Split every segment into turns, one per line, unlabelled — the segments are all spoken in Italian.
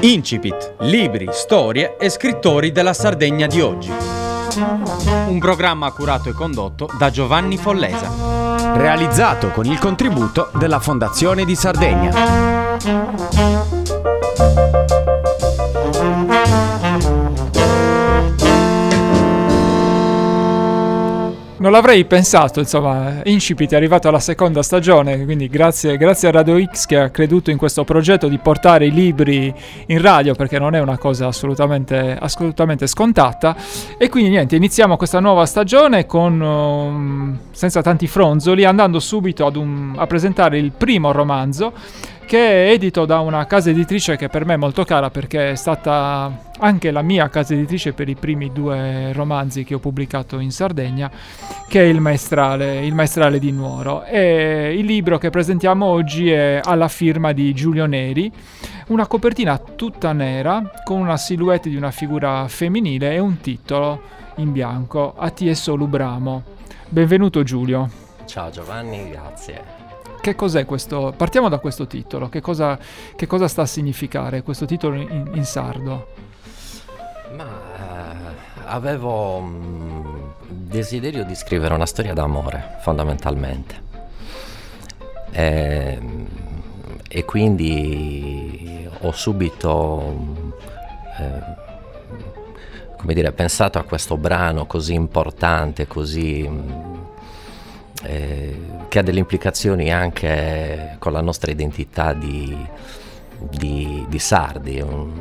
Incipit, libri, storie e scrittori della Sardegna di oggi. Un programma curato e condotto da Giovanni Follesa.
Realizzato con il contributo della Fondazione di Sardegna.
Non l'avrei pensato, insomma, Incipit è arrivato alla seconda stagione, quindi grazie a Radio X che ha creduto in questo progetto di portare i libri in radio, perché non è una cosa assolutamente scontata. E quindi niente, iniziamo questa nuova stagione con senza tanti fronzoli, andando subito a presentare il primo romanzo, che è edito da una casa editrice che per me è molto cara, perché è stata anche la mia casa editrice per i primi 2 romanzi che ho pubblicato in Sardegna, che è il Maestrale di Nuoro. E il libro che presentiamo oggi è alla firma di Giulio Neri, una copertina tutta nera con una silhouette di una figura femminile e un titolo in bianco: A tie solu bramo. Benvenuto Giulio.
Ciao Giovanni, grazie.
Che cos'è questo? Partiamo da questo titolo. Che cosa sta a significare questo titolo in sardo?
Avevo desiderio di scrivere una storia d'amore, fondamentalmente. E quindi ho subito pensato a questo brano così importante, che ha delle implicazioni anche con la nostra identità di sardi.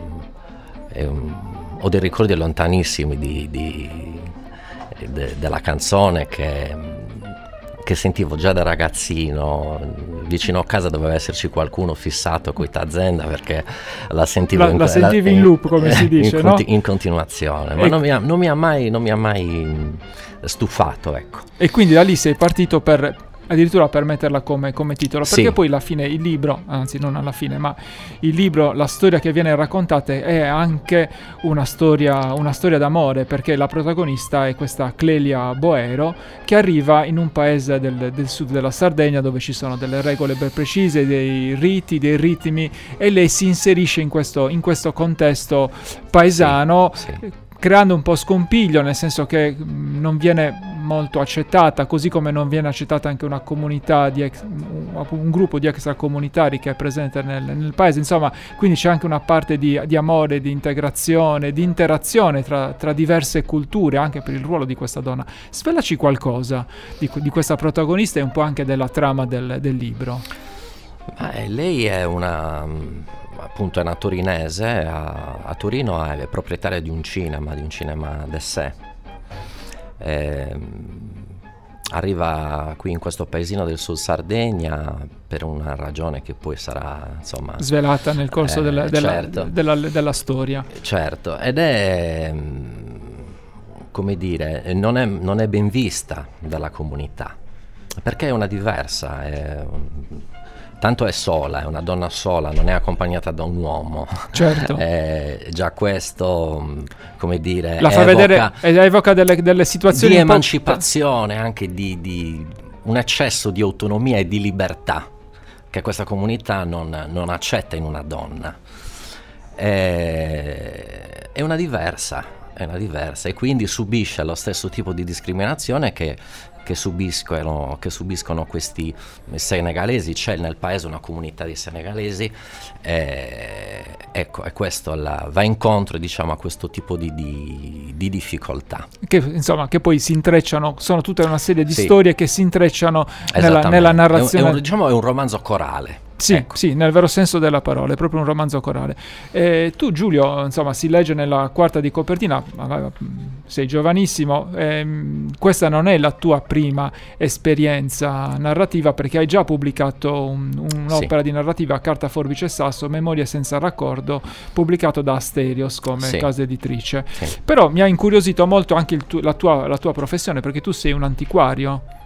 Ho dei ricordi lontanissimi della canzone che sentivo già da ragazzino. Vicino a casa doveva esserci qualcuno fissato con Tazenda, perché la sentivo
sentivi in loop, come si dice, no?
In continuazione, ma non mi ha mai stufato, ecco.
E quindi da lì sei partito addirittura per metterla come titolo, perché
sì.
Poi alla fine il libro, anzi non alla fine, ma il libro, la storia che viene raccontata è anche una storia d'amore, perché la protagonista è questa Clelia Boero, che arriva in un paese del sud della Sardegna, dove ci sono delle regole ben precise, dei riti, dei ritmi, e lei si inserisce in questo contesto paesano, sì. Creando un po' scompiglio, nel senso che non viene molto accettata, così come non viene accettata anche una comunità un gruppo di extracomunitari che è presente nel paese. Insomma, quindi c'è anche una parte di amore, di integrazione, di interazione tra diverse culture, anche per il ruolo di questa donna. Svelaci qualcosa di questa protagonista e un po' anche della trama del libro.
Lei è appunto è una torinese, a Torino è proprietaria di un cinema d'essè. Arriva qui in questo paesino del Sud Sardegna per una ragione che poi sarà, insomma,
svelata nel corso
certo.
della storia.
Certo, ed è, come dire, non è ben vista dalla comunità, perché è una diversa, tanto è sola, è una donna sola, non è accompagnata da un uomo.
Certo.
Già questo, come dire,
la fa vedere, evoca delle situazioni
di emancipazione, anche di un eccesso di autonomia e di libertà che questa comunità non accetta in una donna. È una diversa, e quindi subisce lo stesso tipo di discriminazione che subiscono questi senegalesi. C'è nel paese una comunità di senegalesi, ecco, e questo va incontro, diciamo, a questo tipo di difficoltà
che poi si intrecciano, sono tutta una serie di
sì.
storie che si intrecciano nella narrazione.
È un romanzo corale.
Sì,
ecco.
Sì, nel vero senso della parola, è proprio un romanzo corale. Tu, Giulio, insomma, si legge nella quarta di copertina, sei giovanissimo, questa non è la tua prima esperienza narrativa, perché hai già pubblicato un'opera
sì.
di narrativa, Carta, forbice e sasso, Memorie senza raccordo, pubblicato da Asterios come
sì.
casa editrice.
Sì.
Però mi ha incuriosito molto anche la tua professione, perché tu sei un antiquario.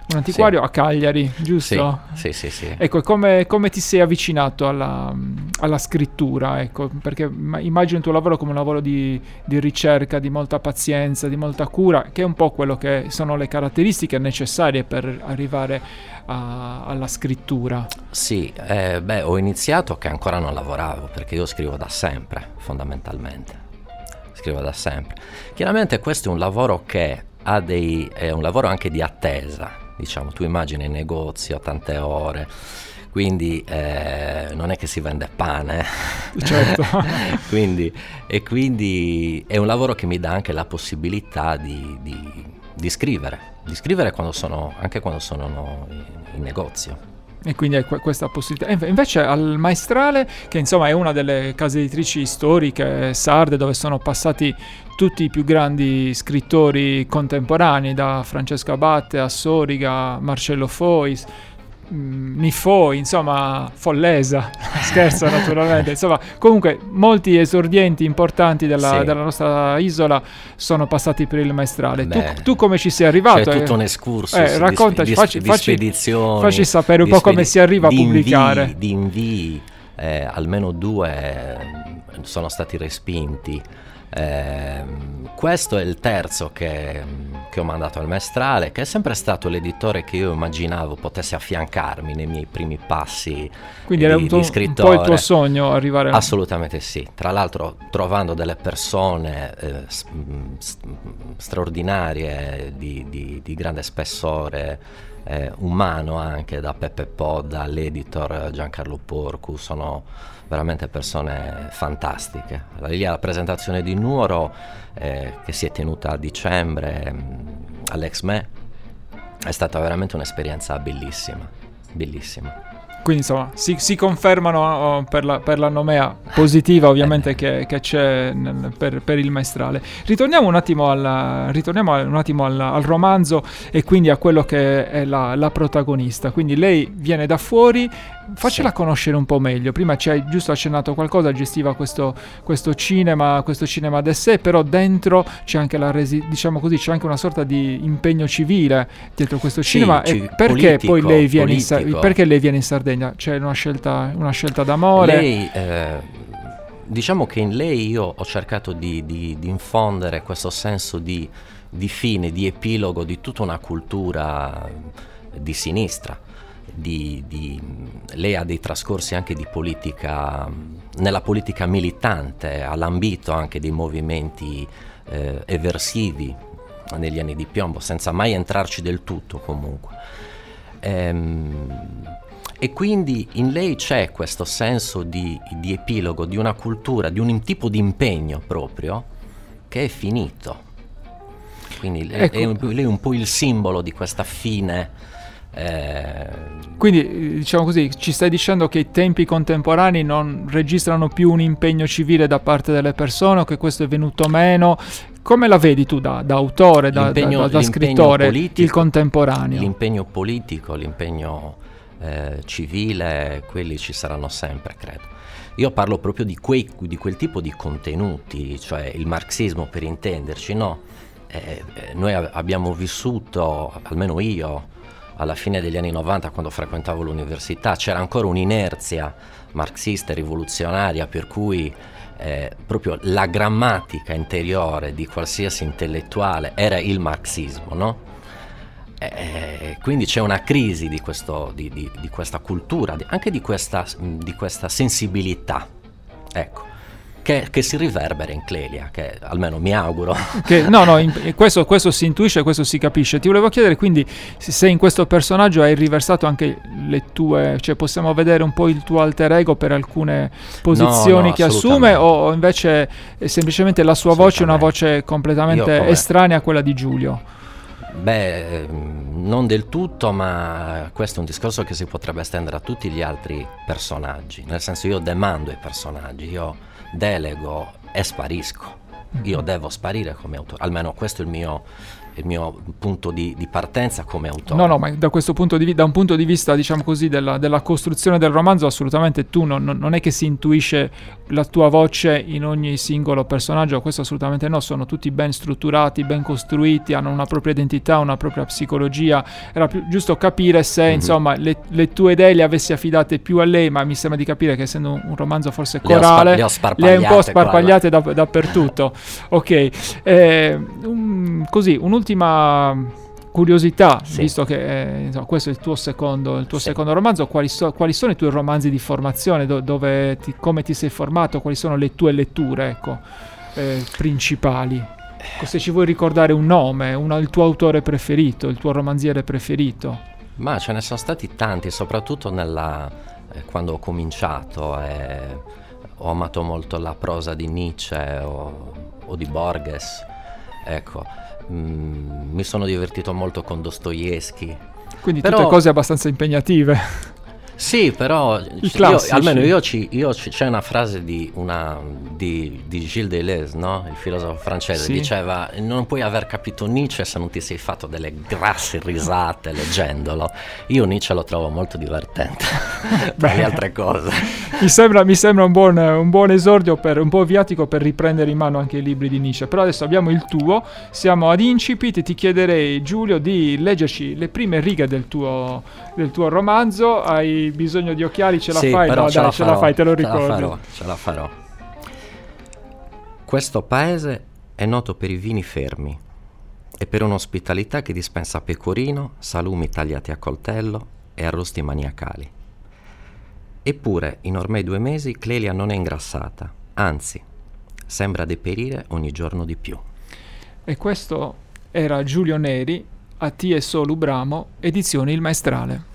un antiquario a Cagliari, giusto?
Sì.
Ecco, come ti sei avvicinato alla scrittura? Ecco, perché immagino il tuo lavoro come un lavoro di ricerca, di molta pazienza, di molta cura, che è un po' quello che sono le caratteristiche necessarie per arrivare alla scrittura.
Sì, ho iniziato che ancora non lavoravo, perché io scrivo da sempre, fondamentalmente. Scrivo da sempre. Chiaramente questo è un lavoro che è un lavoro anche di attesa, diciamo. Tu immagini il negozio, tante ore, quindi non è che si vende pane.
Certo.
quindi è un lavoro che mi dà anche la possibilità di scrivere anche quando sono in negozio.
E quindi hai questa possibilità. Invece al Maestrale, che insomma è una delle case editrici storiche sarde, dove sono passati tutti i più grandi scrittori contemporanei, da Francesco Abate a Soriga, Marcello Fois, Nifoi, insomma Follesa, scherzo naturalmente, insomma comunque molti esordienti importanti della nostra isola sono passati per il Maestrale. Tu come ci sei arrivato?
C'è tutto un excursus,
raccontaci,
di spedizioni,
facci sapere un po' come si arriva a pubblicare.
Di invii, almeno 2 sono stati respinti. Questo è il terzo che ho mandato al Maestrale, che è sempre stato l'editore che io immaginavo potesse affiancarmi nei miei primi passi.
Quindi era un po' il tuo sogno arrivare
Assolutamente sì, tra l'altro trovando delle persone straordinarie, di grande spessore umano, anche da Peppe Podda all'editor Giancarlo Porcu. Sono veramente persone fantastiche. Lì alla presentazione di Nuoro, che si è tenuta a dicembre all'Exme, è stata veramente un'esperienza bellissima.
Quindi insomma si confermano per la nomea positiva ovviamente che c'è per il Maestrale. Ritorniamo un attimo al romanzo e quindi a quello che è la protagonista. Quindi lei viene da fuori, faccela conoscere un po' meglio. Prima ci hai giusto accennato qualcosa, gestiva questo cinema d'essè, però dentro c'è anche diciamo così, c'è anche una sorta di impegno civile dietro questo cinema. E perché poi lei viene in Sardegna? C'è una scelta d'amore?
Lei, diciamo che in lei io ho cercato di infondere questo senso di fine, di epilogo di tutta una cultura di sinistra. Lei ha dei trascorsi anche di politica, nella politica militante, ha lambito anche dei movimenti eversivi negli anni di piombo, senza mai entrarci del tutto comunque. E quindi in lei c'è questo senso di epilogo, di una cultura, di un tipo di impegno proprio che è finito. Quindi lei è un po' il simbolo di questa fine.
Quindi diciamo così, ci stai dicendo che i tempi contemporanei non registrano più un impegno civile da parte delle persone, o che questo è venuto meno? Come la vedi tu da autore, da scrittore, politico, il contemporaneo?
L'impegno politico, l'impegno civile, quelli ci saranno sempre, credo. Io parlo proprio di quel tipo di contenuti, cioè il marxismo, per intenderci, no? Noi abbiamo vissuto, almeno io, alla fine degli anni 90, quando frequentavo l'università, c'era ancora un'inerzia marxista e rivoluzionaria, per cui proprio la grammatica interiore di qualsiasi intellettuale era il marxismo, no? Quindi c'è una crisi di questa cultura, anche di questa sensibilità, ecco, che si riverbera in Clelia, che almeno mi auguro.
Questo si intuisce, questo si capisce. Ti volevo chiedere quindi se in questo personaggio hai riversato anche le tue, cioè possiamo vedere un po' il tuo alter ego per alcune posizioni che assume, o invece è semplicemente la sua voce, una voce completamente estranea a quella di Giulio?
Beh, non del tutto, ma questo è un discorso che si potrebbe estendere a tutti gli altri personaggi, nel senso, io demando ai personaggi, io delego e sparisco. Io devo sparire come autore, almeno questo è il mio il mio punto di partenza come autore.
No, ma da questo punto da un punto di vista, diciamo così, della costruzione del romanzo, assolutamente tu non è che si intuisce la tua voce in ogni singolo personaggio, questo assolutamente no, sono tutti ben strutturati, ben costruiti, hanno una propria identità, una propria psicologia. Era più giusto capire se insomma le tue idee le avessi affidate più a lei, ma mi sembra di capire che essendo un romanzo forse corale, le hai un po' sparpagliate dappertutto. Ok, così un'ultima curiosità, visto che insomma, questo è il tuo secondo romanzo, quali sono i tuoi romanzi di formazione, come ti sei formato, quali sono le tue letture, principali? Se ci vuoi ricordare un nome, il tuo autore preferito, il tuo romanziere preferito?
Ma ce ne sono stati tanti, soprattutto quando ho cominciato, ho amato molto la prosa di Nietzsche o di Borges, ecco. Mi sono divertito molto con Dostoevskij.
Quindi tutte cose abbastanza impegnative.
Sì, però c'è una frase di Gilles Deleuze, no? Il filosofo francese, diceva: non puoi aver capito Nietzsche se non ti sei fatto delle grasse risate leggendolo. Io Nietzsche lo trovo molto divertente per le altre cose.
Mi sembra un buon esordio, un po' viatico per riprendere in mano anche i libri di Nietzsche. Però adesso abbiamo il tuo, siamo ad incipit, ti chiederei, Giulio, di leggerci le prime righe del tuo romanzo. Hai bisogno di occhiali, ce la fai?
Però
no, dai, ce la fai, te lo ricordo.
Ce la farò. Questo paese è noto per i vini fermi e per un'ospitalità che dispensa pecorino, salumi tagliati a coltello e arrosti maniacali. Eppure, in ormai 2 mesi, Clelia non è ingrassata, anzi, sembra deperire ogni giorno di più.
E questo era Giulio Neri, a Tie Solu Bramo, edizioni Il Maestrale.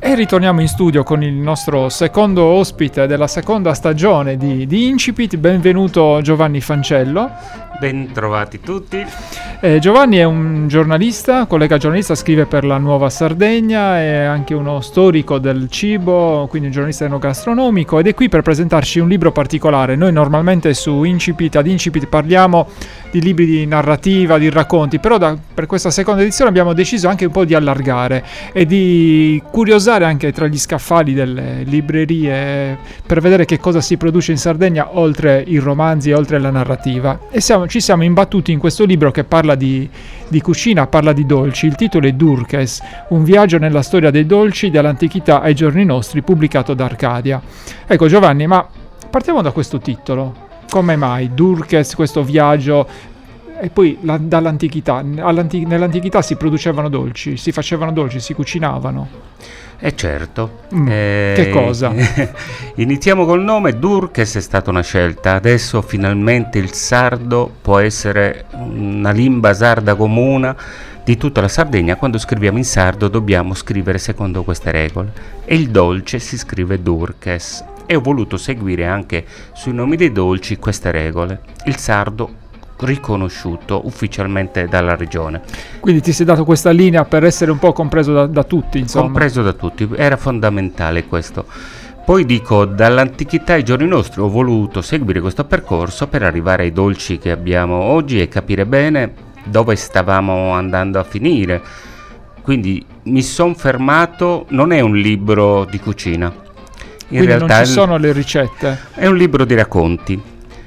E ritorniamo in studio con il nostro secondo ospite della seconda stagione di Incipit. Benvenuto Giovanni Fancello.
Ben trovati tutti.
Giovanni è un giornalista, collega giornalista, scrive per La Nuova Sardegna, è anche uno storico del cibo, quindi un giornalista enogastronomico, ed è qui per presentarci un libro particolare. Noi normalmente su Incipit, ad Incipit parliamo di libri di narrativa, di racconti, però per questa seconda edizione abbiamo deciso anche un po' di allargare e di curiosare anche tra gli scaffali delle librerie per vedere che cosa si produce in Sardegna oltre i romanzi e oltre la narrativa. E ci siamo imbattuti in questo libro che parla di cucina, parla di dolci. Il titolo è Durkes, un viaggio nella storia dei dolci dall'antichità ai giorni nostri, pubblicato da Arcadia. Ecco Giovanni, ma partiamo da questo titolo. Come mai Durkes, questo viaggio? E poi dall'antichità, nell'antichità si producevano dolci, si facevano dolci, si cucinavano.
Certo.
Che cosa?
Iniziamo col nome. Durkes è stata una scelta. Adesso finalmente il sardo può essere una lingua sarda comune di tutta la Sardegna. Quando scriviamo in sardo dobbiamo scrivere secondo queste regole. E il dolce si scrive Durkes. E ho voluto seguire anche sui nomi dei dolci queste regole. Il sardo riconosciuto ufficialmente dalla regione.
Quindi ti sei dato questa linea per essere un po' compreso da tutti, insomma.
Compreso da tutti, era fondamentale questo. Poi dico, dall'antichità ai giorni nostri ho voluto seguire questo percorso per arrivare ai dolci che abbiamo oggi e capire bene dove stavamo andando a finire. Quindi mi sono fermato, non è un libro di cucina.
Quindi realtà non ci sono le ricette?
È un libro di racconti.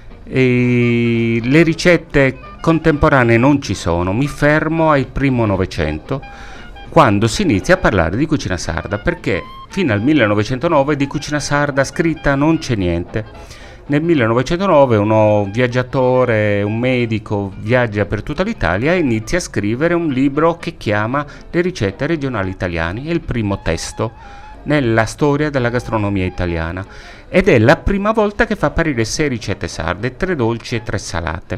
E le ricette contemporanee non ci sono, mi fermo al primo Novecento, quando si inizia a parlare di cucina sarda, perché fino al 1909 di cucina sarda scritta non c'è niente. Nel 1909 uno viaggiatore, un medico, viaggia per tutta l'Italia e inizia a scrivere un libro che chiama Le ricette regionali italiane, è il primo testo nella storia della gastronomia italiana ed è la prima volta che fa apparire 6 ricette sarde, 3 dolci e 3 salate.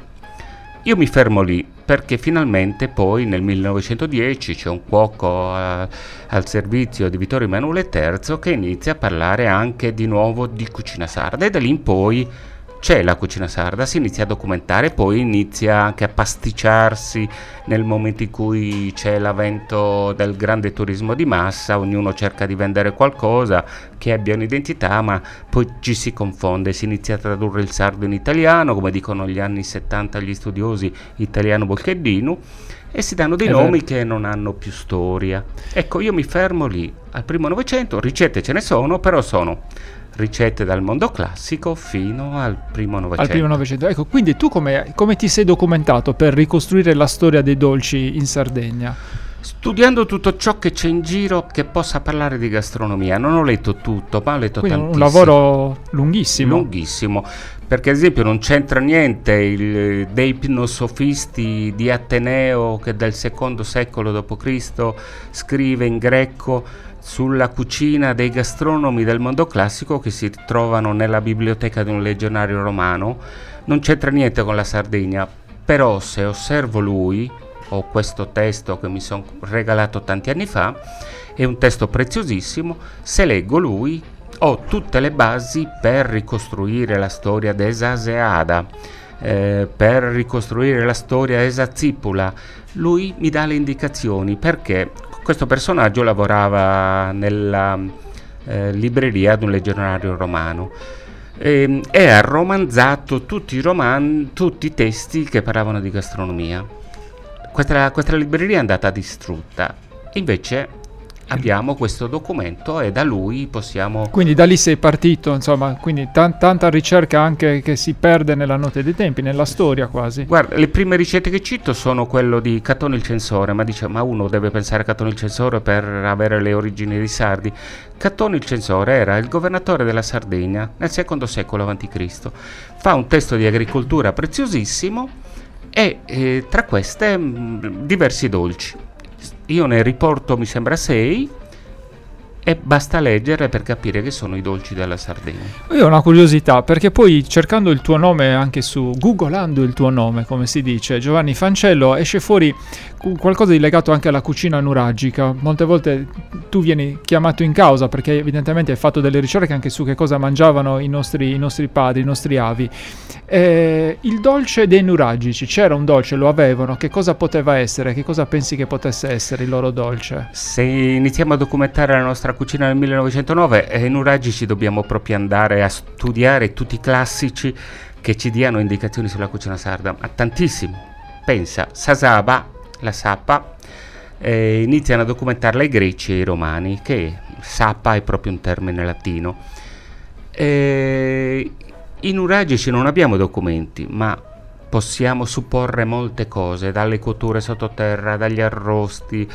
Io mi fermo lì perché finalmente poi nel 1910 c'è un cuoco al servizio di Vittorio Emanuele III che inizia a parlare anche di nuovo di cucina sarda e da lì in poi c'è la cucina sarda, si inizia a documentare, poi inizia anche a pasticciarsi nel momento in cui c'è l'avvento del grande turismo di massa, ognuno cerca di vendere qualcosa che abbia un'identità, ma poi ci si confonde, si inizia a tradurre il sardo in italiano, come dicono gli anni 70 gli studiosi, italiano bolcheddino, e si danno dei nomi che non hanno più storia. Ecco, io mi fermo lì, al primo Novecento, ricette ce ne sono, però sono ricette dal mondo classico fino al primo Novecento.
Al primo Novecento. Ecco, quindi tu come ti sei documentato per ricostruire la storia dei dolci in Sardegna?
Studiando tutto ciò che c'è in giro che possa parlare di gastronomia. Non ho letto tutto, ma ho letto
quindi
tantissimo.
Un lavoro lunghissimo.
Lunghissimo, perché ad esempio non c'entra niente dei pnosofisti di Ateneo che del secondo secolo d.C. scrive in greco sulla cucina dei gastronomi del mondo classico che si trovano nella biblioteca di un legionario romano. Non c'entra niente con la Sardegna, però se osservo lui, ho questo testo che mi sono regalato tanti anni fa, è un testo preziosissimo, se leggo lui ho tutte le basi per ricostruire la storia di Esaseada, per ricostruire la storia di Esazipula. Lui mi dà le indicazioni perché questo personaggio lavorava nella libreria di un legionario romano e ha romanzato tutti i testi che parlavano di gastronomia. Questa libreria è andata distrutta, invece abbiamo questo documento e da lui possiamo...
Quindi da lì sei partito, insomma, quindi tanta ricerca anche che si perde nella notte dei tempi, nella storia quasi.
Guarda, le prime ricette che cito sono quello di Catone il Censore, ma uno deve pensare a Catone il Censore per avere le origini dei sardi. Catone il Censore era il governatore della Sardegna nel secondo secolo a.C. Fa un testo di agricoltura preziosissimo e tra queste diversi dolci. Io ne riporto mi sembra 6 e basta leggere per capire che sono i dolci della Sardegna.
Io ho una curiosità, perché poi cercando il tuo nome anche googolando il tuo nome, come si dice, Giovanni Fancello, esce fuori qualcosa di legato anche alla cucina nuragica. Molte volte tu vieni chiamato in causa perché evidentemente hai fatto delle ricerche anche su che cosa mangiavano i nostri padri, i nostri avi. Il dolce dei nuragici, c'era un dolce, lo avevano, che cosa poteva essere? Che cosa pensi che potesse essere il loro dolce?
Se iniziamo a documentare la nostra cucina nel 1909, ai nuragici dobbiamo proprio andare a studiare tutti i classici che ci diano indicazioni sulla cucina sarda, ma tantissimi. Pensa, sasaba, la sappa, iniziano a documentarla i greci e i romani, che sappa è proprio un termine latino. I nuragici non abbiamo documenti, ma possiamo supporre molte cose, dalle cotture sottoterra, dagli arrosti,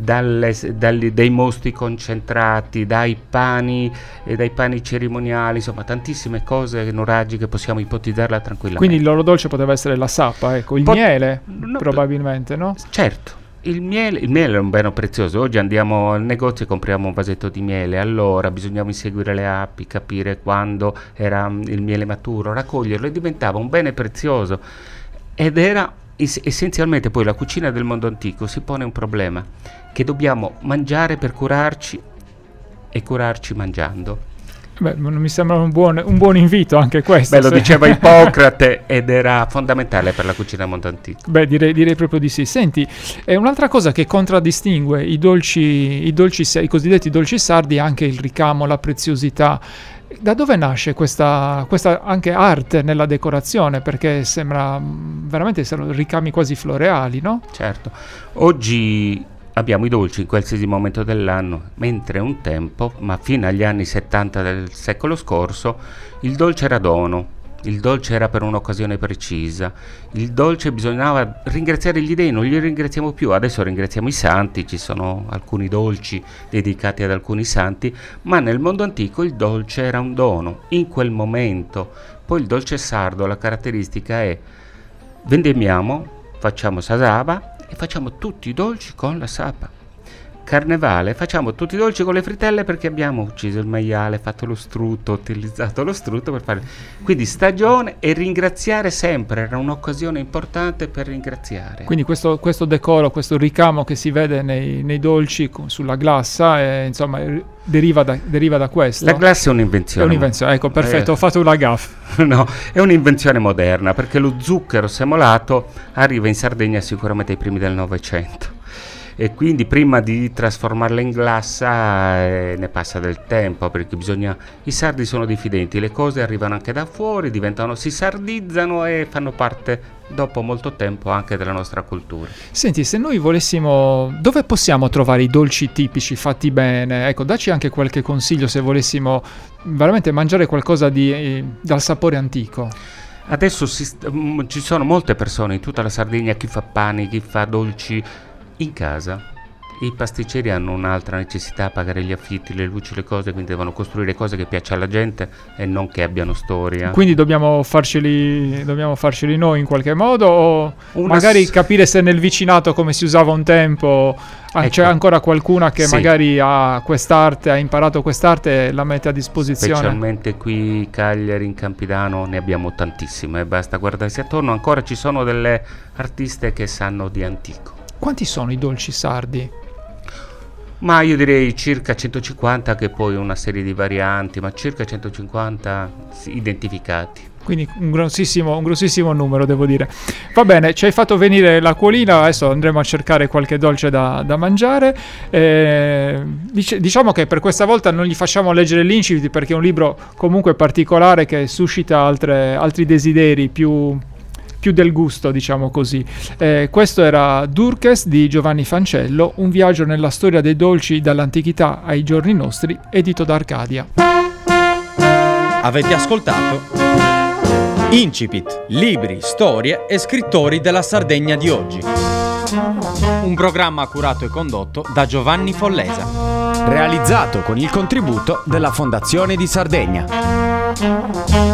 dei mosti concentrati, dai pani cerimoniali, insomma tantissime cose nuragiche possiamo ipotizzarla tranquillamente.
Quindi il loro dolce poteva essere la sappa, ecco, il miele probabilmente, no?
Certo. Il miele è un bene prezioso. Oggi andiamo al negozio e compriamo un vasetto di miele. Allora bisognava inseguire le api, capire quando era il miele maturo, raccoglierlo, e diventava un bene prezioso. Ed era essenzialmente, poi la cucina del mondo antico si pone un problema, che dobbiamo mangiare per curarci e curarci mangiando.
Beh, mi sembra un buon invito anche questo.
Beh, lo diceva Ippocrate ed era fondamentale per la cucina del mondo antico.
Beh, direi proprio di sì. Senti, un'altra cosa che contraddistingue i cosiddetti dolci sardi è anche il ricamo, la preziosità. Da dove nasce questa anche arte nella decorazione? Perché sembra veramente sono ricami quasi floreali, no?
Certo. Oggi abbiamo i dolci in qualsiasi momento dell'anno, mentre un tempo, ma fino agli anni 70 del secolo scorso, il dolce era dono, il dolce era per un'occasione precisa, il dolce bisognava ringraziare gli dei, non li ringraziamo più, adesso ringraziamo i santi, ci sono alcuni dolci dedicati ad alcuni santi, ma nel mondo antico il dolce era un dono, in quel momento. Poi il dolce sardo, la caratteristica è vendemmiamo, facciamo sasaba, e facciamo tutti i dolci con la sappa. Carnevale, facciamo tutti i dolci con le fritelle perché abbiamo ucciso il maiale, fatto lo strutto, utilizzato lo strutto per fare. Quindi stagione e ringraziare sempre, era un'occasione importante per ringraziare.
Quindi questo decoro, questo ricamo che si vede nei dolci sulla glassa, insomma, deriva da questo.
La glassa è un'invenzione.
È un'invenzione, ecco, perfetto, ho fatto una gaffe.
No, è un'invenzione moderna, perché lo zucchero semolato arriva in Sardegna sicuramente ai primi del Novecento. E quindi prima di trasformarla in glassa ne passa del tempo, perché i sardi sono diffidenti, le cose arrivano anche da fuori, si sardizzano e fanno parte dopo molto tempo anche della nostra cultura.
Senti, se noi volessimo, dove possiamo trovare i dolci tipici fatti bene? Ecco, dacci anche qualche consiglio se volessimo veramente mangiare qualcosa dal sapore antico.
Adesso ci sono molte persone in tutta la Sardegna, chi fa pani, chi fa dolci in casa. I pasticceri hanno un'altra necessità, pagare gli affitti, le luci, le cose, quindi devono costruire cose che piacciono alla gente e non che abbiano storia.
Quindi dobbiamo farceli noi in qualche modo, o magari capire se nel vicinato, come si usava un tempo, c'è ancora qualcuna che magari ha quest'arte, ha imparato quest'arte e la mette a disposizione.
Specialmente qui Cagliari, in Campidano, ne abbiamo tantissime, basta guardarsi attorno, ancora ci sono delle artiste che sanno di antico.
Quanti sono i dolci sardi?
Ma io direi circa 150, che poi una serie di varianti, ma circa 150 identificati.
Quindi un grossissimo numero, devo dire. Va bene, ci hai fatto venire l'acquolina, adesso andremo a cercare qualche dolce da mangiare. Diciamo che per questa volta non gli facciamo leggere l'incipit, perché è un libro comunque particolare che suscita altri desideri più del gusto, diciamo così. Questo era Durkheis di Giovanni Fancello, un viaggio nella storia dei dolci dall'antichità ai giorni nostri, edito da Arcadia.
Avete ascoltato Incipit, libri, storie e scrittori della Sardegna di oggi. Un programma curato e condotto da Giovanni Follesa.
Realizzato con il contributo della Fondazione di Sardegna.